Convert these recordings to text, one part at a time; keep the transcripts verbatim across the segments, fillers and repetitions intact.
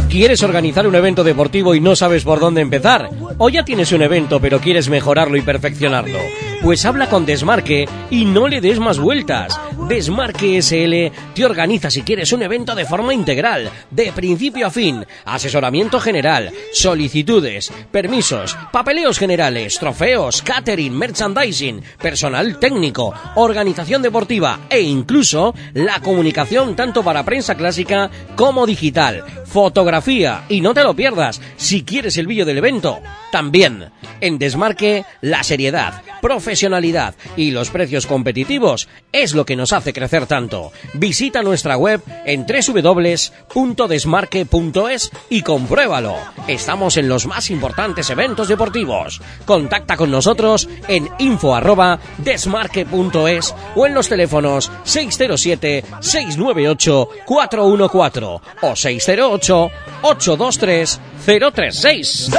¿Quieres organizar un evento deportivo y no sabes por dónde empezar? ¿O ya tienes un evento pero quieres mejorarlo y perfeccionarlo? Pues habla con Desmarque y no le des más vueltas. Desmarque S L te organiza si quieres un evento de forma integral, de principio a fin, asesoramiento general, solicitudes, permisos, papeleos generales, trofeos, catering, merchandising, personal técnico, organización deportiva e incluso la comunicación tanto para prensa clásica como digital, fotografía, y no te lo pierdas, si quieres el vídeo del evento, también. En Desmarque, la seriedad, profesionalidad y los precios competitivos es lo que nos hace crecer tanto. Visita nuestra web en doble u doble u doble u punto desmarque punto es y compruébalo. Estamos en los más importantes eventos deportivos. Contacta con nosotros en info arroba desmarque punto es o en los teléfonos seis cero siete, seis nueve ocho, cuatro uno cuatro o seis cero ocho, ocho dos tres, cero tres seis.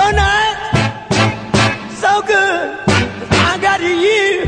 So good, I got you.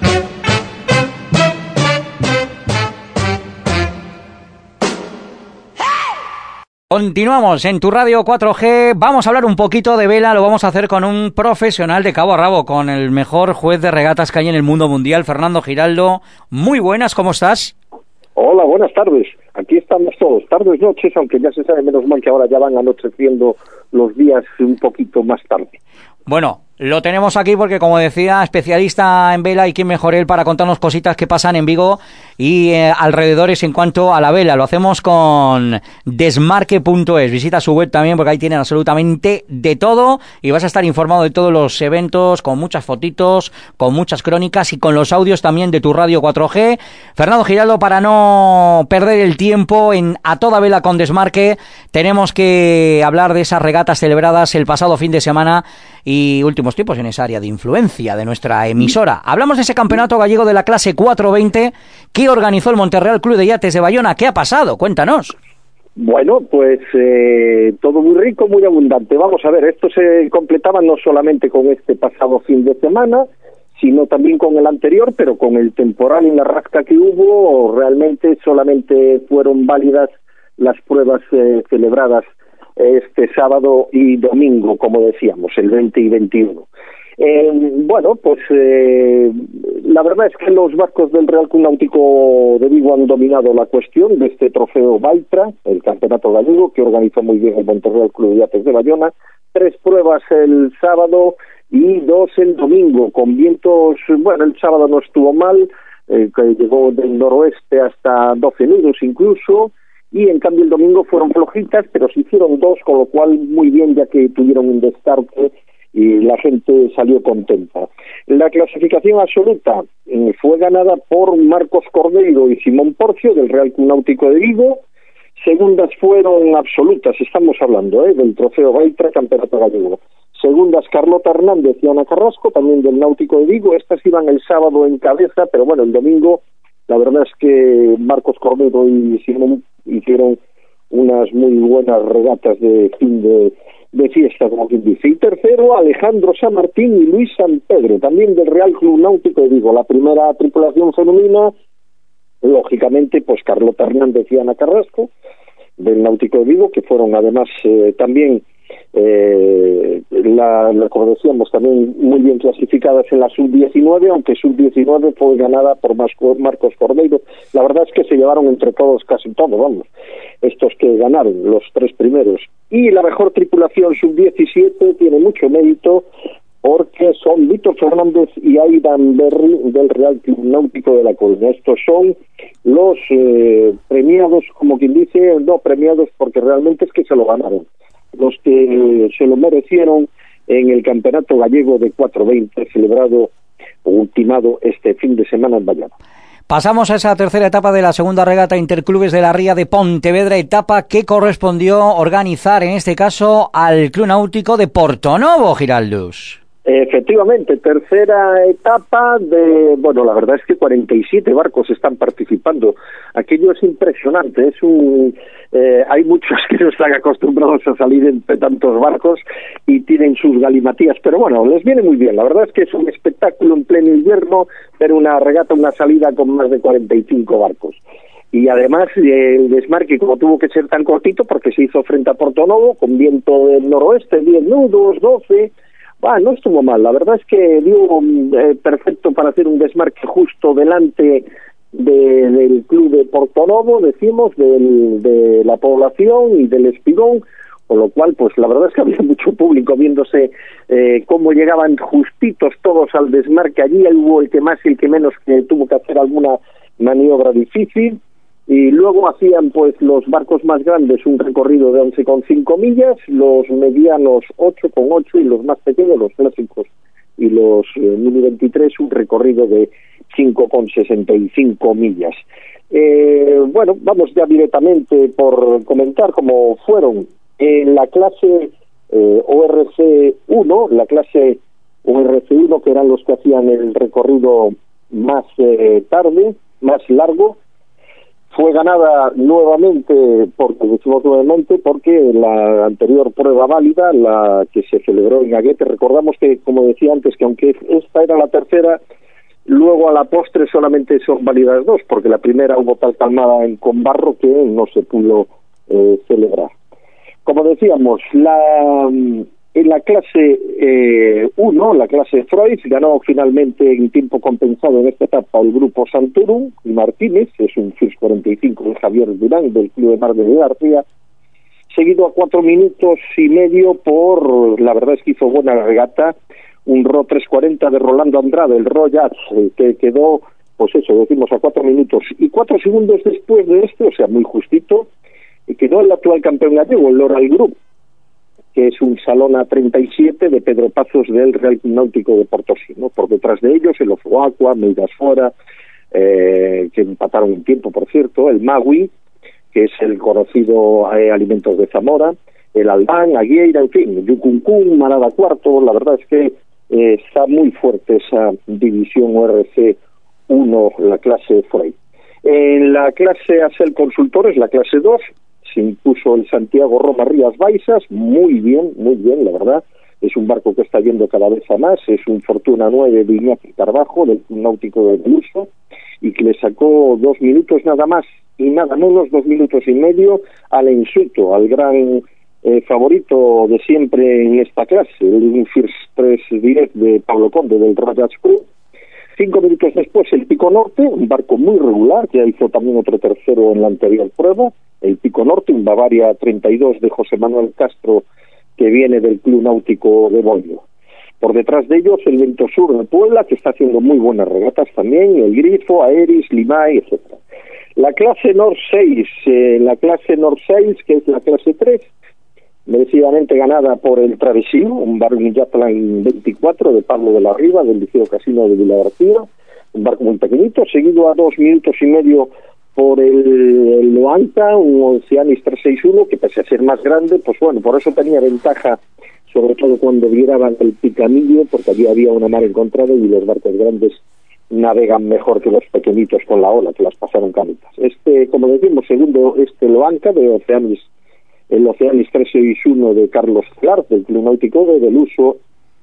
Continuamos en tu radio cuatro G, vamos a hablar un poquito de vela, lo vamos a hacer con un profesional de cabo a rabo, con el mejor juez de regatas que hay en el mundo mundial, Fernando Giraldo. Muy buenas, ¿cómo estás? Hola, buenas tardes. Aquí estamos todos, tardes, noches, aunque ya se sabe menos mal que ahora ya van anocheciendo los días un poquito más tarde. Bueno, lo tenemos aquí porque, como decía, especialista en vela, y quién mejor él para contarnos cositas que pasan en Vigo y eh, alrededores en cuanto a la vela. Lo hacemos con desmarque punto es. Visita su web también porque ahí tienen absolutamente de todo y vas a estar informado de todos los eventos, con muchas fotitos, con muchas crónicas y con los audios también de tu radio cuatro G. Fernando Giraldo, para no perder el tiempo en A Toda Vela con Desmarque, tenemos que hablar de esas regatas celebradas el pasado fin de semana y últimos tiempos en esa área de influencia de nuestra emisora. Hablamos de ese campeonato gallego de la clase cuatro veinte que organizó el Monterreal Club de Yates de Bayona. ¿Qué ha pasado? Cuéntanos. Bueno, pues eh, todo muy rico, muy abundante. Vamos a ver, esto se completaba no solamente con este pasado fin de semana, sino también con el anterior, pero con el temporal y la rasca que hubo, realmente solamente fueron válidas las pruebas eh, celebradas este sábado y domingo, como decíamos, el veinte y veintiuno. Eh, bueno, pues eh, la verdad es que los barcos del Real Club Náutico de Vigo han dominado la cuestión de este trofeo Valtra, el campeonato gallego, que organizó muy bien el Monterreal Club de Yates de Bayona. Tres pruebas el sábado y dos el domingo, con vientos, bueno, el sábado no estuvo mal, eh, que llegó del noroeste hasta doce nudos incluso, y en cambio el domingo fueron flojitas, pero se hicieron dos, con lo cual muy bien, ya que tuvieron un destarte y la gente salió contenta. La clasificación absoluta eh, fue ganada por Marcos Cordeiro y Simón Porcio del Real Club Náutico de Vigo. Segundas fueron absolutas, estamos hablando eh, del trofeo Valtra, campeonato gallego. Segundas Carlota Hernández y Ana Carrasco, también del Náutico de Vigo. Estas iban el sábado en cabeza, pero bueno, el domingo la verdad es que Marcos Cordeiro y Simón hicieron unas muy buenas regatas de fin de, de fiesta, como quien dice. Y tercero, Alejandro San Martín y Luis San Pedro, también del Real Club Náutico de Vigo. La primera tripulación femenina, lógicamente, pues Carlota Hernández y Ana Carrasco, del Náutico de Vigo, que fueron además eh, también, eh, la, la, como decíamos, también muy bien clasificadas en la sub diecinueve, aunque sub diecinueve fue ganada por Marcos Cordeiro. La verdad es que se llevaron entre todos casi todo, vamos, estos que ganaron, los tres primeros. Y la mejor tripulación sub diecisiete tiene mucho mérito, porque son Víctor Fernández y Aidan Berry del Real Club Náutico de La Coruña. Estos son los eh, premiados, como quien dice, no premiados porque realmente es que se lo ganaron, los que se lo merecieron en el campeonato gallego de cuatro veinte celebrado o ultimado este fin de semana en Bayona. Pasamos a esa tercera etapa de la segunda regata Interclubes de la Ría de Pontevedra, etapa que correspondió organizar en este caso al Club Náutico de Portonovo, Giraldus. Efectivamente, tercera etapa de, bueno, la verdad es que cuarenta y siete barcos están participando. Aquello es impresionante, es un, eh, hay muchos que no están acostumbrados a salir entre tantos barcos y tienen sus galimatías, pero bueno, les viene muy bien. La verdad es que es un espectáculo en pleno invierno, pero una regata, una salida con más de cuarenta y cinco barcos. y además el desmarque, como tuvo que ser tan cortito, porque se hizo frente a Portonovo, con viento del noroeste, diez nudos, doce, bah, no estuvo mal, la verdad es que dio eh, perfecto para hacer un desmarque justo delante de, del club de Portonovo, decimos, del, de la población y del Espigón, con lo cual, pues la verdad es que había mucho público viéndose eh, cómo llegaban justitos todos al desmarque. Allí hubo el que más y el que menos que tuvo que hacer alguna maniobra difícil, y luego hacían pues los barcos más grandes un recorrido de once coma cinco millas, los medianos ocho coma ocho y los más pequeños, los clásicos y los eh, mini veintitrés, un recorrido de cinco coma sesenta y cinco millas. Eh, bueno, vamos ya directamente por comentar cómo fueron en la clase eh, O R C uno, la clase O R C uno, que eran los que hacían el recorrido más eh, tarde, más largo. Fue ganada nuevamente, porque decimos nuevamente, porque la anterior prueba válida, la que se celebró en Aguete, recordamos que, como decía antes, que aunque esta era la tercera, luego a la postre solamente son válidas dos, porque la primera hubo tal calmada en Conbarro que no se pudo eh, celebrar. Como decíamos, la en la clase uno, eh, la clase Freud, ganó finalmente en tiempo compensado en esta etapa el grupo Santorum y Martínez, es un F I R S cuarenta y cinco de Javier Durán del Club de Mar de García, seguido a cuatro minutos y medio por, la verdad es que hizo buena regata, un R O tres cuarenta de Rolando Andrade, el Royal, eh, que quedó, pues eso, decimos a cuatro minutos y cuatro segundos después de este, o sea, muy justito, quedó el actual campeón gallego, el Loral Group, que es un Salona treinta y siete de Pedro Pazos del Real Náutico de Portosí, ¿no? Por detrás de ellos el Ofoaqua, Meidasfora, eh, que empataron un tiempo, por cierto, el Magui, que es el conocido eh, Alimentos de Zamora, el Albán, Aguieira, en fin, Yucuncún, Manada Cuarto. La verdad es que eh, está muy fuerte esa división O R C uno, la clase Freud. En la clase Asel Consultores, la clase dos, se impuso el Santiago Roma Rías Baixas, muy bien, muy bien, la verdad. Es un barco que está yendo cada vez a más, es un Fortuna nueve de Iñaki Carbajo, del Náutico de Beluso, y que le sacó dos minutos nada más y nada menos, dos minutos y medio, al Ensuto, al gran eh, favorito de siempre en esta clase, el First tres Direct de Pablo Conde del Royal Crew. Cinco minutos después el Pico Norte, un barco muy regular, que hizo también otro tercero en la anterior prueba, el Pico Norte, un Bavaria treinta y dos de José Manuel Castro, que viene del Club Náutico de Bollo. Por detrás de ellos el Vento Sur de Puebla, que está haciendo muy buenas regatas también, el Grifo, Aeris, Limay, etcétera. La clase Nord seis, eh, la clase Nord seis, que es la clase tres, merecidamente ganada por el Travesío, un barco Yaplan veinticuatro de Pablo de la Riva, del Liceo Casino de Villa García, un barco muy pequeñito, seguido a dos minutos y medio por el, el Loanca, un Oceanis trescientos sesenta y uno, que pese a ser más grande, pues bueno, por eso tenía ventaja, sobre todo cuando viraban el Picamillo, porque allí había una mar encontrada y los barcos grandes navegan mejor que los pequeñitos con la ola, que las pasaron camitas. Este, como decimos, segundo, este Loanca de Oceanis, el Oceanis trescientos sesenta y uno de Carlos Clark, del Club Náutico de Beluso,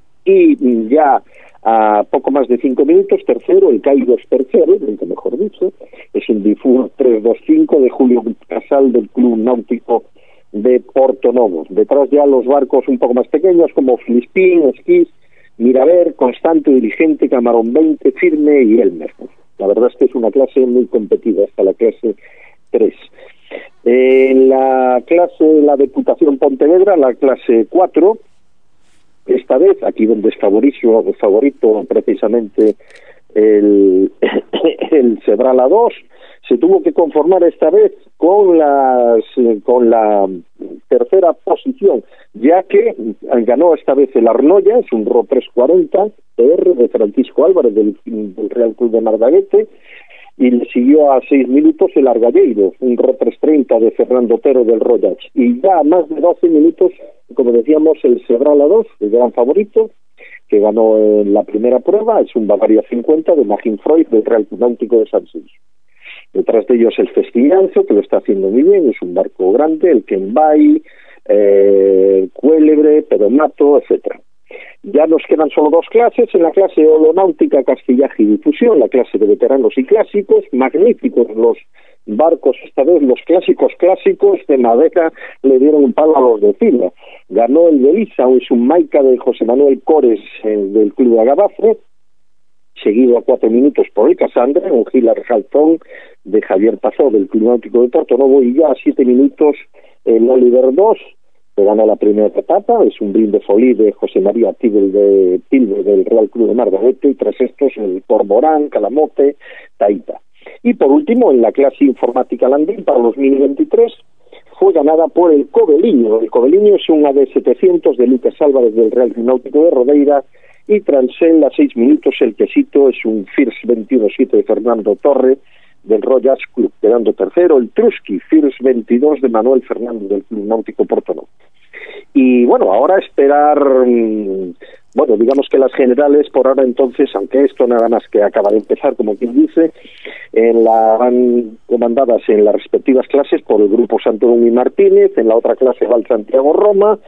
y ya a poco más de cinco minutos, tercero, el Kairos tercero, nunca mejor dicho, es un Difur trescientos veinticinco de Julio Casal del Club Náutico de Portonovo. Detrás ya los barcos un poco más pequeños como Filispín, Esquís, Miraver, Constante, Dirigente, Camarón veinte, Firme y Elmer. La verdad es que es una clase muy competida, hasta la clase tres. En la clase de la Deputación Pontevedra, la clase cuatro, esta vez, aquí donde es favorito, favorito precisamente el, el Cebrala dos, se tuvo que conformar esta vez con las con la tercera posición, ya que ganó esta vez el Arnoya, es un R O trescientos cuarenta P R de Francisco Álvarez del, del Real Club de Mardaguete, y le siguió a seis minutos el Argalleiro, un R O trescientos treinta de Fernando Otero del Royach, y ya a más de doce minutos, como decíamos, el Cebrala dos, el gran favorito, que ganó en la primera prueba, es un Bavaria cincuenta de Magin Freud del Real Náutico de San Silvio. Detrás de ellos el Festinanzo, que lo está haciendo muy bien, es un barco grande, el Kenbay, eh, Cuélebre, Pedonato, etcétera. Ya nos quedan solo dos clases, en la clase Olonáutica, Castillaje y Difusión, la clase de veteranos y clásicos, magníficos los barcos, esta vez los clásicos clásicos de madera le dieron un palo a los de fila. Ganó el Belisa, es un Maica de José Manuel Cores eh, del Club de Agabace, seguido a cuatro minutos por el Casandra, un Gilar Jalzón de Javier Pazó del Club Náutico de Portonovo, y ya a siete minutos el Oliver dos, que gana la primera etapa, es un brinde folí de José María Tibel de Tilbe del Real Club de Margarete, y tras estos el Cormorán, Calamote, Taita. Y por último, en la clase Informática Landín para los mini veintitrés, fue ganada por el Coveliño. El Coveliño es un A D setecientos de Lucas Álvarez del Real Club Náutico de Rodeira, y Transel a seis minutos el Quesito es un First veintiuno siete de Fernando Torre del Royals Club, quedando tercero el Truski, First veintidós de Manuel Fernández del Club Náutico Portonovo. Y bueno, ahora esperar, bueno, digamos que las generales por ahora entonces, aunque esto nada más que acaba de empezar, como quien dice, en la, van comandadas en las respectivas clases por el grupo Santo Domingo Martínez, en la otra clase va el Santiago Roma,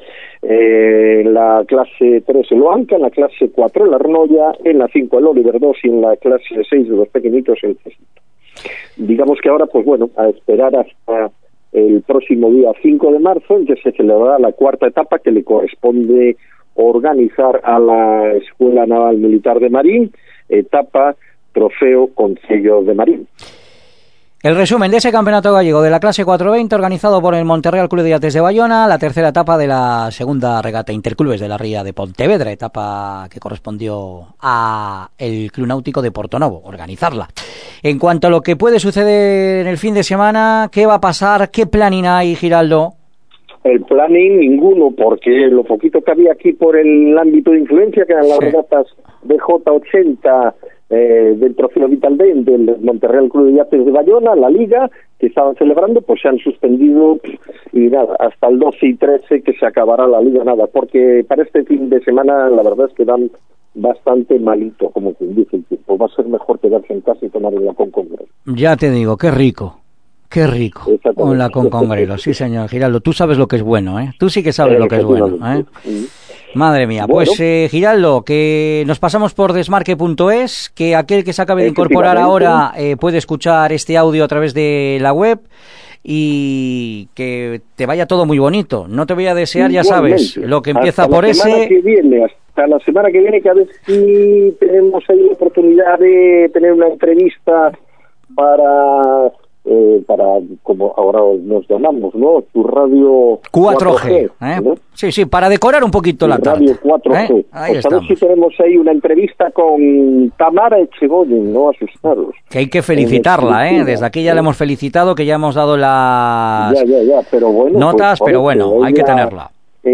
eh, en la clase tres el Oanca, en la clase cuatro el Arnoya, en la cinco el Oliver dos y en la clase seis de los pequeñitos el Cesito. Digamos que ahora, pues bueno, a esperar hasta el próximo día cinco de marzo, en que se celebrará la cuarta etapa que le corresponde organizar a la Escuela Naval Militar de Marín, etapa Trofeo Concello de Marín. El resumen de ese campeonato gallego de la clase cuatrocientos veinte organizado por el Monterreal Club de Yates de Bayona, la tercera etapa de la segunda regata Interclubes de la Ría de Pontevedra, etapa que correspondió a el Club Náutico de Portonovo, organizarla. En cuanto a lo que puede suceder en el fin de semana, ¿qué va a pasar? ¿Qué planning hay, Giraldo? El planning ninguno, porque lo poquito que había aquí por el ámbito de influencia, que eran las sí. regatas de J ochenta eh, del Trofeo Vital Ben del Monterreal Club de Yates de Bayona, la Liga, que estaban celebrando, pues se han suspendido y nada, hasta el doce y trece que se acabará la Liga, nada, porque para este fin de semana la verdad es que dan bastante malito, como quien dice el tiempo. Va a ser mejor quedarse en casa y tomar el Lacón Congrelo. Ya te digo, qué rico. Qué rico, un Lacón Congrelo, sí señor, Giraldo, tú sabes lo que es bueno, ¿eh? Tú sí que sabes lo que es bueno, ¿eh? Madre mía, bueno. Pues eh, Giraldo, que nos pasamos por desmarque punto es, que aquel que se acabe de incorporar ahora eh, puede escuchar este audio a través de la web, y que te vaya todo muy bonito. No te voy a desear, ya sabes, lo que empieza hasta por la ese... semana que viene, hasta la semana que viene, que a ver si tenemos ahí la oportunidad de tener una entrevista para... Eh, para, como ahora nos llamamos, ¿no? Tu radio cuatro G, ¿eh? ¿no? Sí, sí, para decorar un poquito tu la tarde. Radio cuatro G. ¿Eh? Ahí pues a ver si tenemos ahí una entrevista con Tamara Echegoyen, no asustaros. Que hay que felicitarla, ¿eh? Desde aquí ya ¿eh? la hemos felicitado, que ya hemos dado las ya, ya, ya, pero bueno, notas, pues, pero bueno, ella, hay que tenerla.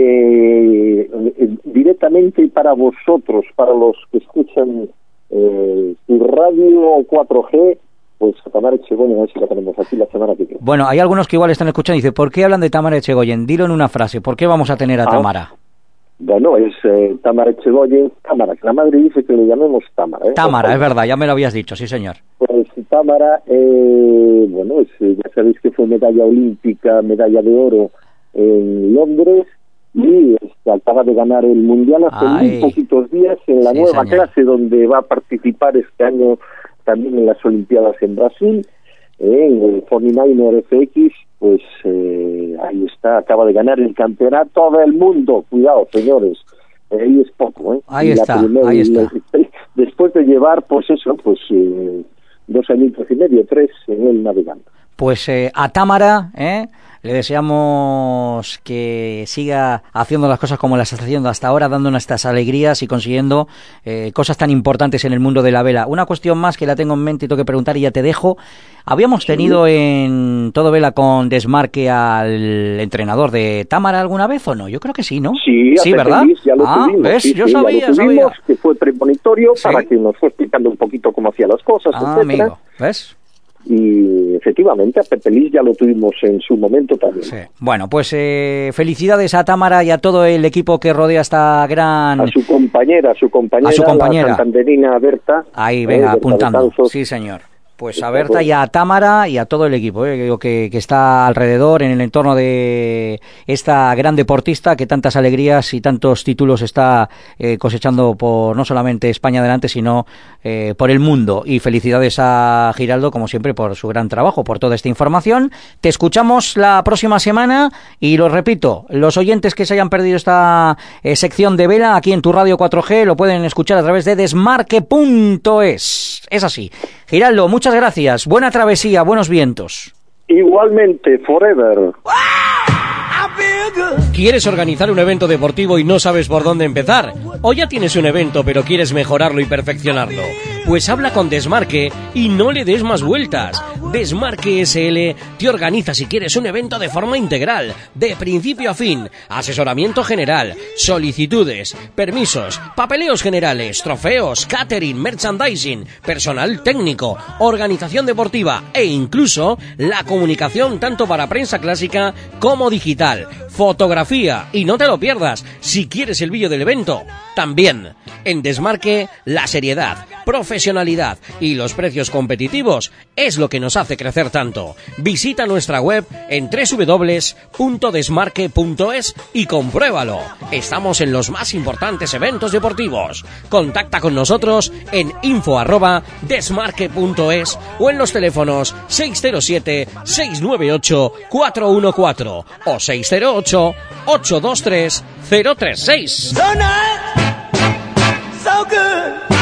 Eh, directamente para vosotros, para los que escuchan eh, tu radio cuatro G, pues a Tamara Echegoyen, a ver si la tenemos aquí la semana que viene. Bueno, hay algunos que igual están escuchando y dicen, ¿por qué hablan de Tamara Echegoyen? Dilo en una frase, ¿por qué vamos a tener a ah, Tamara? Bueno, es eh, Tamara Echegoyen, Tamara, que la madre dice que le llamemos Tamara. ¿eh? Tamara, es verdad, ya me lo habías dicho, sí señor. Pues Tamara, eh, bueno, es, ya sabéis que fue medalla olímpica, medalla de oro en Londres, y este, acaba de ganar el Mundial hace Ay, muy poquitos días en la sí, nueva señor. clase donde va a participar este año también en las Olimpiadas en Brasil, eh, en el cuarenta y nueve F X, pues eh, ahí está, acaba de ganar el campeonato del mundo, cuidado señores, eh, ahí es poco, ¿eh? Ahí está, primera, ahí está. Después de llevar, pues eso, pues eh, dos añitos y medio, tres en el navegando. Pues eh, a Tamara, ¿eh? le deseamos que siga haciendo las cosas como las está haciendo hasta ahora, dándonos estas alegrías y consiguiendo eh, cosas tan importantes en el mundo de la vela. Una cuestión más que la tengo en mente y tengo que preguntar y ya te dejo. ¿Habíamos tenido en Todo Vela con Desmarque al entrenador de Tamara alguna vez o no? Yo creo que sí, ¿no? Sí, sí, ¿verdad? Feliz, ya lo ah, tuvimos. ¿ves? Sí, Yo sí, sabía, ya lo tuvimos, sabía. Que fue premonitorio ¿Sí? para que nos fue explicando un poquito cómo hacía las cosas, ah, etcétera. Amigo, ¿ves? Y efectivamente a Pepe Lis ya lo tuvimos en su momento también. Sí. Bueno, pues eh, felicidades a Tamara y a todo el equipo que rodea esta gran... A su compañera, a su compañera, a su compañera. la santanderina Berta. Ahí, venga, eh, apuntando. Berta sí, señor. Pues a Berta y a Támara y a todo el equipo eh, que, que está alrededor, en el entorno de esta gran deportista que tantas alegrías y tantos títulos está eh, cosechando por no solamente España adelante, sino eh, por el mundo. Y felicidades a Giraldo, como siempre, por su gran trabajo, por toda esta información. Te escuchamos la próxima semana y lo repito, los oyentes que se hayan perdido esta eh, sección de vela aquí en tu Radio cuatro G lo pueden escuchar a través de desmarque punto es. Es así. Giraldo, muchas gracias. Buena travesía, buenos vientos. Igualmente, forever. ¿Quieres organizar un evento deportivo y no sabes por dónde empezar? ¿O ya tienes un evento pero quieres mejorarlo y perfeccionarlo? Pues habla con Desmarque y no le des más vueltas. Desmarque S L te organiza si quieres un evento de forma integral, de principio a fin, asesoramiento general, solicitudes, permisos, papeleos generales, trofeos, catering, merchandising, personal técnico, organización deportiva e incluso la comunicación tanto para prensa clásica como digital, fotografía, y no te lo pierdas, si quieres el vídeo del evento, también. En Desmarque, la seriedad, profesionalidad y los precios competitivos es lo que nos hace crecer tanto. Visita nuestra web en doble u doble u doble u punto desmarque punto es y compruébalo. Estamos en los más importantes eventos deportivos. Contacta con nosotros en info arroba desmarque punto es o en los teléfonos seis cero siete, seis nueve ocho, cuatro uno cuatro o seis cero ocho, ocho dos tres, cero tres seis. So nice, so good.